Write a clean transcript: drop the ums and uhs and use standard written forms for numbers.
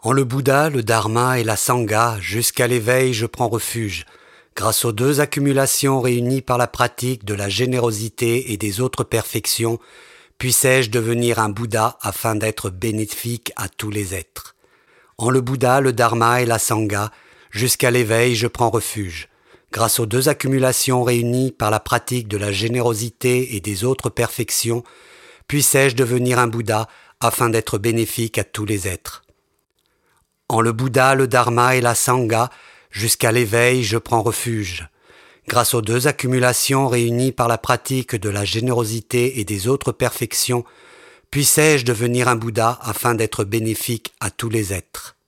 En le Bouddha, le Dharma et la Sangha, jusqu'à l'éveil je prends refuge. Grâce aux deux accumulations réunies par la pratique de la générosité et des autres perfections, puissais-je devenir un Bouddha afin d'être bénéfique à tous les êtres. En le Bouddha, le Dharma et la Sangha, jusqu'à l'éveil je prends refuge. Grâce aux deux accumulations réunies par la pratique de la générosité et des autres perfections, puissais-je devenir un Bouddha afin d'être bénéfique à tous les êtres. En le Bouddha, le Dharma et la Sangha, jusqu'à l'éveil je prends refuge. Grâce aux deux accumulations réunies par la pratique de la générosité et des autres perfections, puissais-je devenir un Bouddha afin d'être bénéfique à tous les êtres.